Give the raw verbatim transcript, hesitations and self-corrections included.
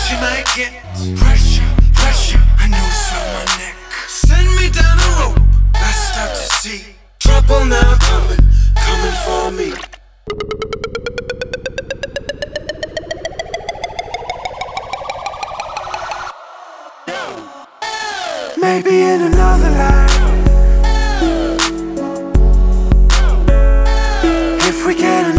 She might get pressure, pressure. I know it's on my neck. Send me down the rope. Let's start to see trouble now coming, coming for me. Maybe in another life, if we get